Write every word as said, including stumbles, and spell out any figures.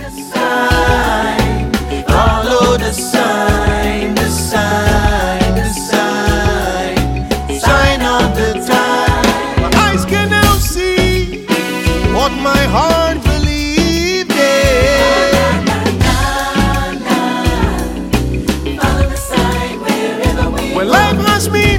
sign, follow the sign, the sign, the sign, sign of the time. My eyes can now see what my heart believed in. Follow the sign wherever we When life has me